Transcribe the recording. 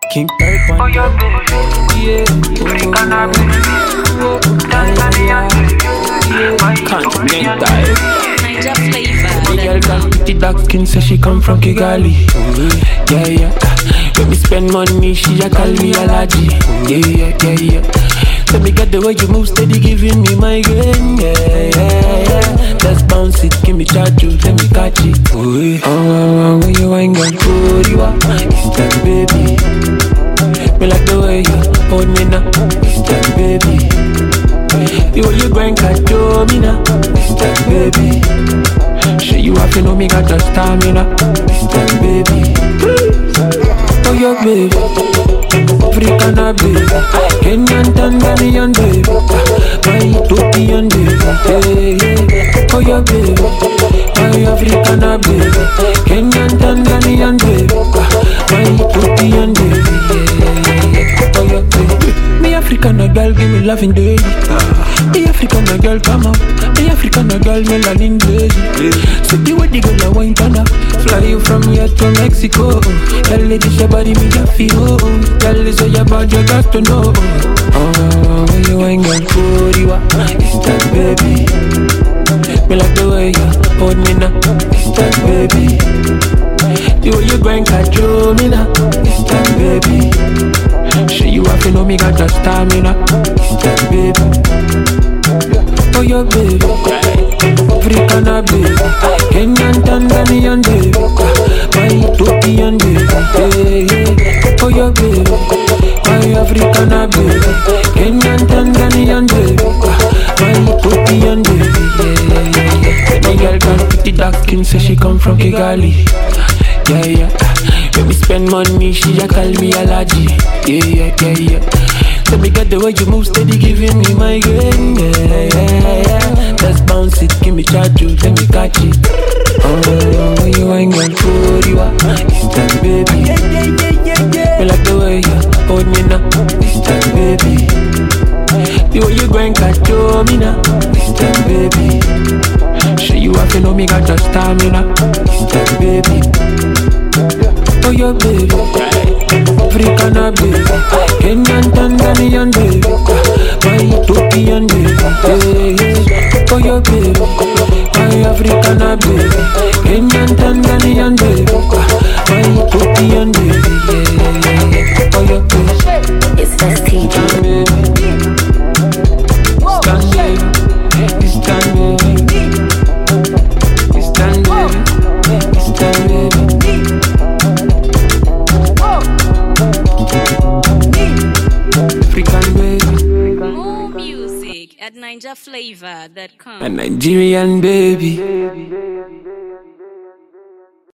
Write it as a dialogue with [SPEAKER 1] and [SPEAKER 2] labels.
[SPEAKER 1] King Perk one.
[SPEAKER 2] Oh, your baby.
[SPEAKER 1] Yeah.
[SPEAKER 2] Africana baby. Tanzania baby.
[SPEAKER 1] Continental.
[SPEAKER 3] Ninja flavor.
[SPEAKER 1] The girl got pretty dark skin, say she come from Kigali. Yeah, yeah. When me spend money, she a call me Alaji. Yeah, yeah, yeah, yeah. Let me get the way you move, steady giving me migraine. Yeah, yeah, yeah. Let's bounce it, give me charge you, let me catch it. Oh, when you ain't got good, you are. It's that baby. Me like the way you hold me now. It's that baby. The way you grind, catch me now. It's that baby. Sure you have to know me got the stamina. It's that baby. Oh, your baby. Africana baby, Kenyan, Tanzanian baby, my Ethiopian baby, hey, yeah. Oh your baby, my Africana baby, Kenyan, Tanzanian baby, my Ethiopian baby, yeah. Oh your baby, me Africana girl give me loving daily, me Africana girl come out, me Africana girl melanin blazy, city with the girl I wine panda, fly you from here to Mexico, girl lady your body me a feel, girl is your body you got to know. Oh, when you ain't got good, you are. It's that baby. Me like the way you hold me now. It's that baby. The way you grind, catch me now. It's that baby. Sure you have to know me got the stamina. It's that baby. Oh, your baby. Africana baby, Kenyan, Tanzanian baby, my Ethiopian baby, hey, yeah. Oh your baby, my Africana baby, Kenyan, Tanzanian baby, my Ethiopian baby, yeah, yeah, yeah. My girl got pretty dark skin, say she come from Kigali, yeah, yeah. When we spend money, she a call me Alaji, yeah, yeah, yeah, yeah. Let me get the way you move, steady giving me migraine, yeah, yeah, yeah. Let's bounce it, give me charge you, let me catch it. Oh, when you ain't got good, you are. It's that baby. Me like the way you hold me now. It's that baby. The way you grind, catch me now. It's that baby. Sure you have to know me got the stamina. It's that baby. Oh, your baby. Africana baby, Kenyan, Tanzanian baby, my Ethiopian baby, hey, yeah. Oh your baby, my Africana baby, Kenyan, Tanzanian baby, my Ethiopian baby, yeah, yeah, yeah. Oh your baby,
[SPEAKER 3] It's STG.
[SPEAKER 1] Stand baby, stand baby, stand baby, stand baby. African baby,
[SPEAKER 3] More music at NinjaFlavor.com.
[SPEAKER 1] a Nigerian baby.